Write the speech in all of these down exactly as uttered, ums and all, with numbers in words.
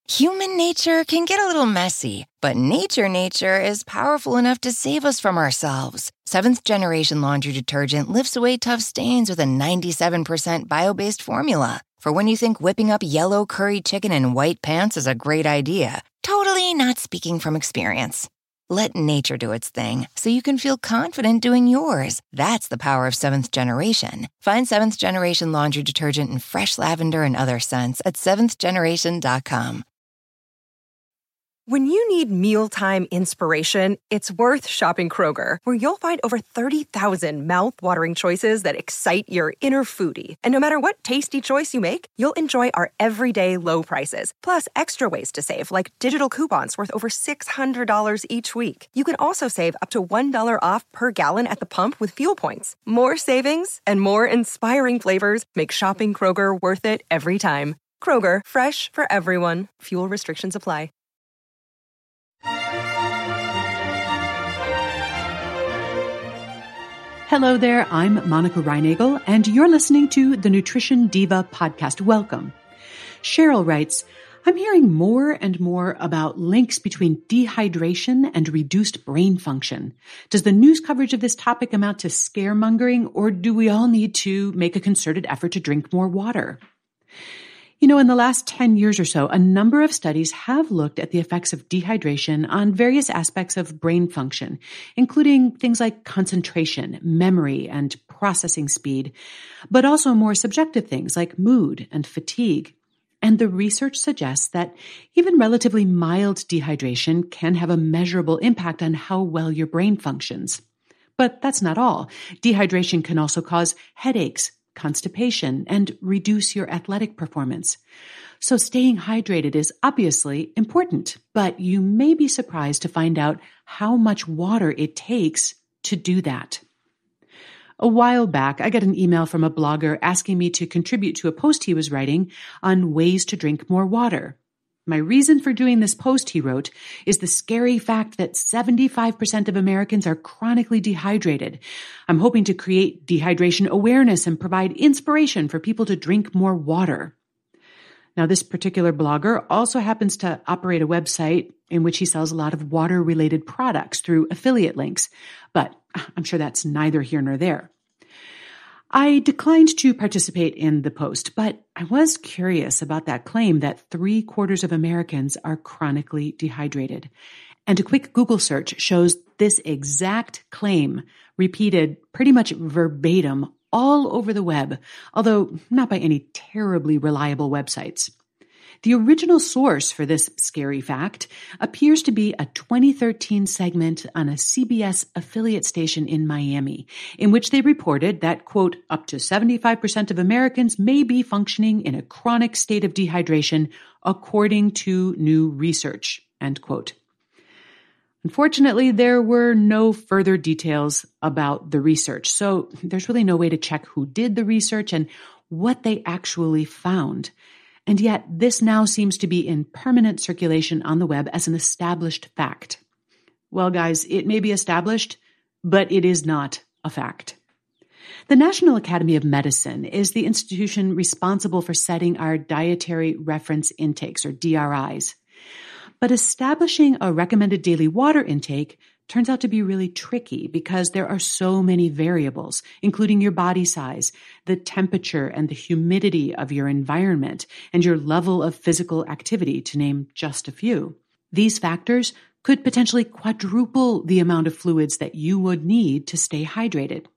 Human nature can get a little messy, but nature nature is powerful enough to save us from ourselves. Seventh Generation Laundry Detergent lifts away tough stains with a ninety-seven percent bio-based formula. For when you think whipping up yellow curry chicken in white pants is a great idea. Totally not speaking from experience. Let nature do its thing so you can feel confident doing yours. That's the power of Seventh Generation. Find Seventh Generation Laundry Detergent in fresh lavender and other scents at seventh generation dot com. When you need mealtime inspiration, it's worth shopping Kroger, where you'll find over thirty thousand mouth-watering choices that excite your inner foodie. And no matter what tasty choice you make, you'll enjoy our everyday low prices, plus extra ways to save, like digital coupons worth over six hundred dollars each week. You can also save up to one dollar off per gallon at the pump with fuel points. More savings and more inspiring flavors make shopping Kroger worth it every time. Kroger, fresh for everyone. Fuel restrictions apply. Hello there, I'm Monica Reinagel, and you're listening to the Nutrition Diva podcast. Welcome. Cheryl writes, I'm hearing more and more about links between dehydration and reduced brain function. Does the news coverage of this topic amount to scaremongering, or do we all need to make a concerted effort to drink more water? You know, in the last ten years or so, a number of studies have looked at the effects of dehydration on various aspects of brain function, including things like concentration, memory, and processing speed, but also more subjective things like mood and fatigue. And the research suggests that even relatively mild dehydration can have a measurable impact on how well your brain functions. But that's not all. Dehydration can also cause headaches, constipation, and reduce your athletic performance. So staying hydrated is obviously important, but you may be surprised to find out how much water it takes to do that. A while back, I got an email from a blogger asking me to contribute to a post he was writing on ways to drink more water. My reason for doing this post, he wrote, is the scary fact that seventy-five percent of Americans are chronically dehydrated. I'm hoping to create dehydration awareness and provide inspiration for people to drink more water. Now, this particular blogger also happens to operate a website in which he sells a lot of water-related products through affiliate links, but I'm sure that's neither here nor there. I declined to participate in the post, but I was curious about that claim that three quarters of Americans are chronically dehydrated. And a quick Google search shows this exact claim repeated pretty much verbatim all over the web, although not by any terribly reliable websites. The original source for this scary fact appears to be a twenty thirteen segment on a C B S affiliate station in Miami, in which they reported that, quote, up to seventy-five percent of Americans may be functioning in a chronic state of dehydration, according to new research, end quote. Unfortunately, there were no further details about the research, so there's really no way to check who did the research and what they actually found. And yet, this now seems to be in permanent circulation on the web as an established fact. Well, guys, it may be established, but it is not a fact. The National Academy of Medicine is the institution responsible for setting our dietary reference intakes, or D R Is. But establishing a recommended daily water intake turns out to be really tricky because there are so many variables, including your body size, the temperature and the humidity of your environment, and your level of physical activity, to name just a few. These factors could potentially quadruple the amount of fluids that you would need to stay hydrated.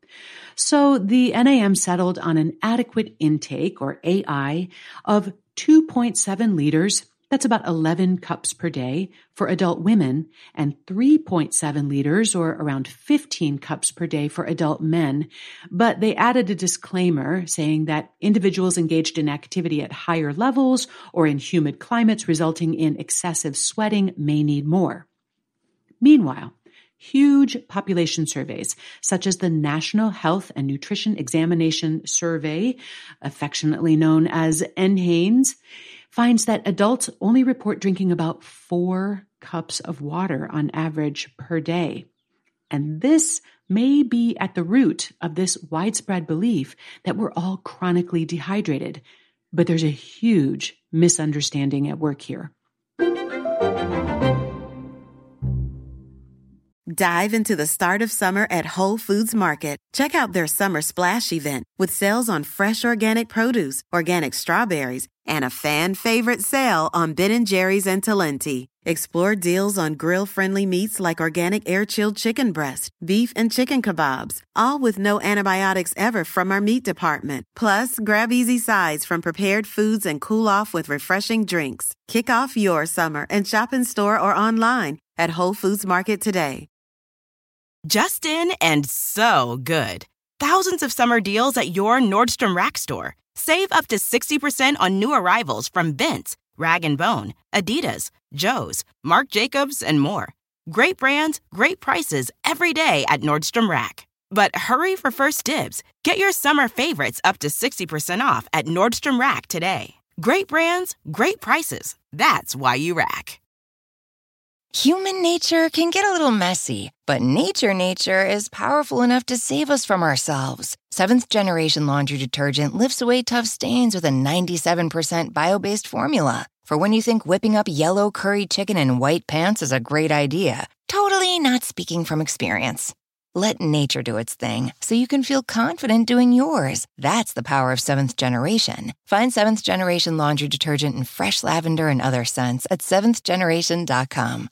So the N A M settled on an adequate intake, or A I, of two point seven liters. That's about eleven cups per day for adult women, and three point seven liters, or around fifteen cups per day for adult men. But they added a disclaimer saying that individuals engaged in activity at higher levels or in humid climates resulting in excessive sweating may need more. Meanwhile, huge population surveys, such as the National Health and Nutrition Examination Survey, affectionately known as N HANES, finds that adults only report drinking about four cups of water on average per day. And this may be at the root of this widespread belief that we're all chronically dehydrated. But there's a huge misunderstanding at work here. Dive into the start of summer at Whole Foods Market. Check out their Summer Splash event with sales on fresh organic produce, organic strawberries, and a fan-favorite sale on Ben and Jerry's and Talenti. Explore deals on grill-friendly meats like organic air-chilled chicken breast, beef and chicken kebabs, all with no antibiotics ever from our meat department. Plus, grab easy sides from prepared foods and cool off with refreshing drinks. Kick off your summer and shop in store or online at Whole Foods Market today. Just in and so good. Thousands of summer deals at your Nordstrom Rack store. Save up to sixty percent on new arrivals from Vince, Rag and Bone, Adidas, Joe's, Marc Jacobs, and more. Great brands, great prices every day at Nordstrom Rack. But hurry for first dibs. Get your summer favorites up to sixty percent off at Nordstrom Rack today. Great brands, great prices. That's why you rack. Human nature can get a little messy, but nature nature is powerful enough to save us from ourselves. Seventh Generation Laundry Detergent lifts away tough stains with a ninety-seven percent bio-based formula. For when you think whipping up yellow curry chicken in white pants is a great idea, totally not speaking from experience. Let nature do its thing so you can feel confident doing yours. That's the power of Seventh Generation. Find Seventh Generation Laundry Detergent in fresh lavender and other scents at seventh generation dot com.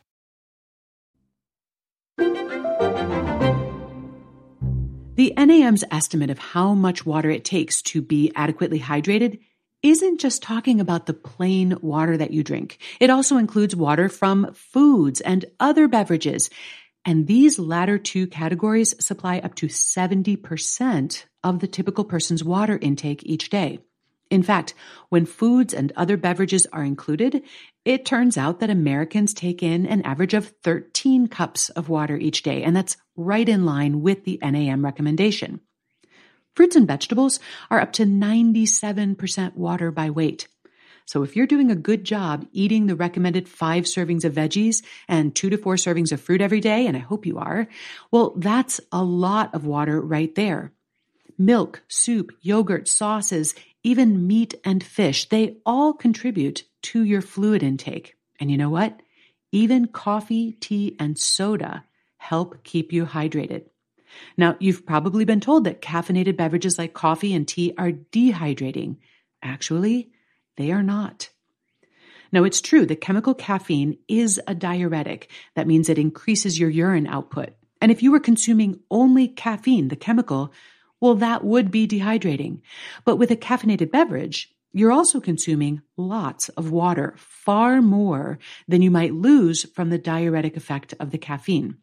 The N A M's estimate of how much water it takes to be adequately hydrated isn't just talking about the plain water that you drink. It also includes water from foods and other beverages. And these latter two categories supply up to seventy percent of the typical person's water intake each day. In fact, when foods and other beverages are included, it turns out that Americans take in an average of thirteen cups of water each day, and that's right in line with the N A M recommendation. Fruits and vegetables are up to ninety-seven percent water by weight. So if you're doing a good job eating the recommended five servings of veggies and two to four servings of fruit every day, and I hope you are, well, that's a lot of water right there. Milk, soup, yogurt, sauces, even meat and fish, they all contribute to your fluid intake. And you know what? Even coffee, tea, and soda help keep you hydrated. Now, you've probably been told that caffeinated beverages like coffee and tea are dehydrating. Actually, they are not. Now, it's true that chemical caffeine is a diuretic. That means it increases your urine output. And if you were consuming only caffeine, the chemical, well, that would be dehydrating. But with a caffeinated beverage, you're also consuming lots of water, far more than you might lose from the diuretic effect of the caffeine.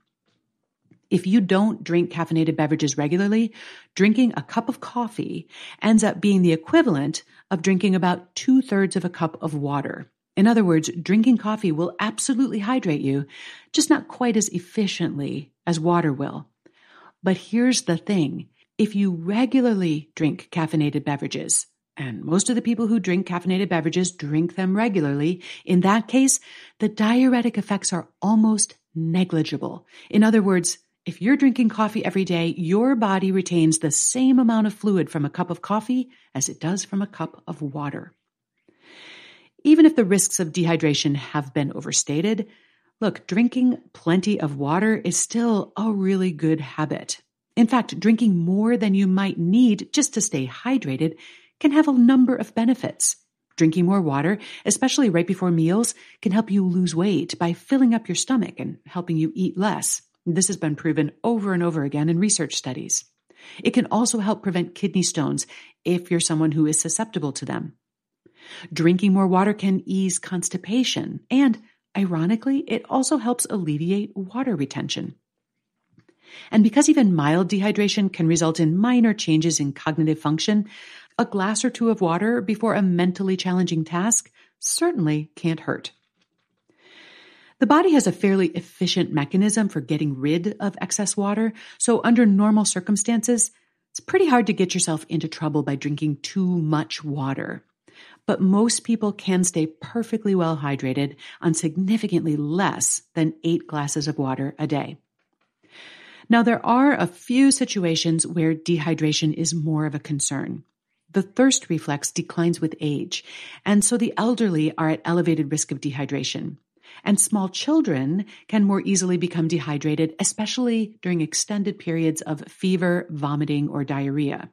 If you don't drink caffeinated beverages regularly, drinking a cup of coffee ends up being the equivalent of drinking about two-thirds of a cup of water. In other words, drinking coffee will absolutely hydrate you, just not quite as efficiently as water will. But here's the thing. If you regularly drink caffeinated beverages, and most of the people who drink caffeinated beverages drink them regularly, in that case, the diuretic effects are almost negligible. In other words, if you're drinking coffee every day, your body retains the same amount of fluid from a cup of coffee as it does from a cup of water. Even if the risks of dehydration have been overstated, look, drinking plenty of water is still a really good habit. In fact, drinking more than you might need just to stay hydrated can have a number of benefits. Drinking more water, especially right before meals, can help you lose weight by filling up your stomach and helping you eat less. This has been proven over and over again in research studies. It can also help prevent kidney stones if you're someone who is susceptible to them. Drinking more water can ease constipation, and ironically, it also helps alleviate water retention. And because even mild dehydration can result in minor changes in cognitive function, a glass or two of water before a mentally challenging task certainly can't hurt. The body has a fairly efficient mechanism for getting rid of excess water, so under normal circumstances, it's pretty hard to get yourself into trouble by drinking too much water. But most people can stay perfectly well hydrated on significantly less than eight glasses of water a day. Now, there are a few situations where dehydration is more of a concern. The thirst reflex declines with age, and so the elderly are at elevated risk of dehydration. And small children can more easily become dehydrated, especially during extended periods of fever, vomiting, or diarrhea.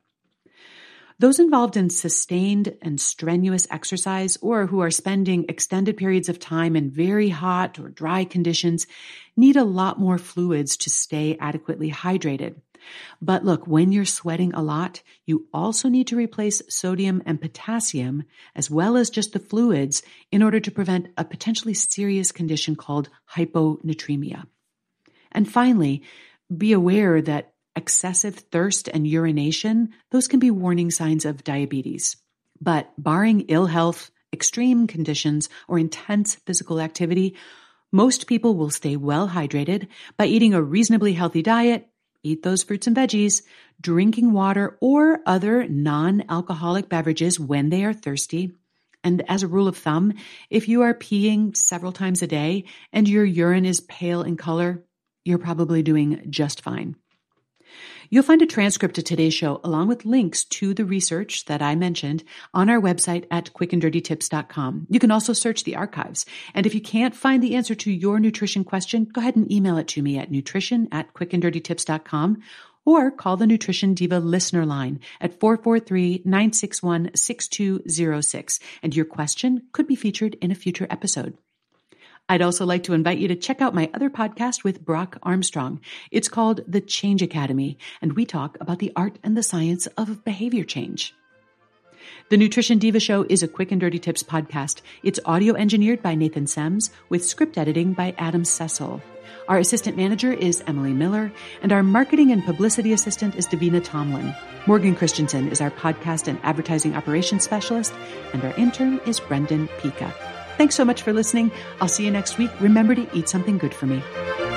Those involved in sustained and strenuous exercise or who are spending extended periods of time in very hot or dry conditions need a lot more fluids to stay adequately hydrated. But look, when you're sweating a lot, you also need to replace sodium and potassium, as well as just the fluids, in order to prevent a potentially serious condition called hyponatremia. And finally, be aware that excessive thirst and urination, those can be warning signs of diabetes. But barring ill health, extreme conditions, or intense physical activity, most people will stay well hydrated by eating a reasonably healthy diet, eat those fruits and veggies, drinking water or other non-alcoholic beverages when they are thirsty. And as a rule of thumb, if you are peeing several times a day and your urine is pale in color, you're probably doing just fine. You'll find a transcript of today's show along with links to the research that I mentioned on our website at quick and dirty tips dot com. You can also search the archives. And if you can't find the answer to your nutrition question, go ahead and email it to me at nutrition at quick and dirty tips dot com or call the Nutrition Diva listener line at four four three, nine six one, six two zero six. And your question could be featured in a future episode. I'd also like to invite you to check out my other podcast with Brock Armstrong. It's called The Change Academy, and we talk about the art and the science of behavior change. The Nutrition Diva Show is a Quick and Dirty Tips podcast. It's audio engineered by Nathan Sems with script editing by Adam Cecil. Our assistant manager is Emily Miller, and our marketing and publicity assistant is Davina Tomlin. Morgan Christensen is our podcast and advertising operations specialist, and our intern is Brendan Pica. Thanks so much for listening. I'll see you next week. Remember to eat something good for me.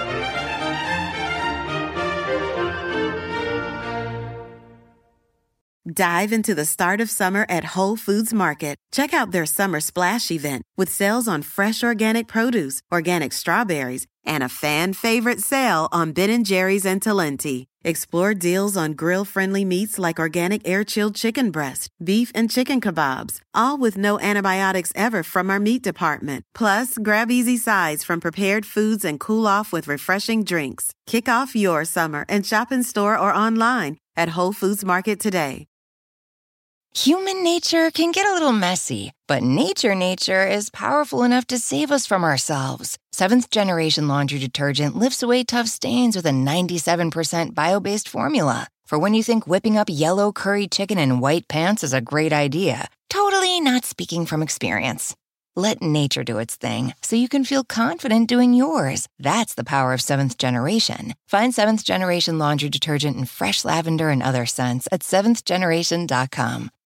Dive into the start of summer at Whole Foods Market. Check out their Summer Splash event with sales on fresh organic produce, organic strawberries, and a fan-favorite sale on Ben and Jerry's and Talenti. Explore deals on grill-friendly meats like organic air-chilled chicken breast, beef and chicken kebabs, all with no antibiotics ever from our meat department. Plus, grab easy sides from prepared foods and cool off with refreshing drinks. Kick off your summer and shop in store or online at Whole Foods Market today. Human nature can get a little messy, but nature nature is powerful enough to save us from ourselves. Seventh Generation Laundry Detergent lifts away tough stains with a ninety-seven percent bio-based formula. For when you think whipping up yellow curry chicken in white pants is a great idea. Totally not speaking from experience. Let nature do its thing so you can feel confident doing yours. That's the power of Seventh Generation. Find Seventh Generation Laundry Detergent in fresh lavender and other scents at seventh generation dot com.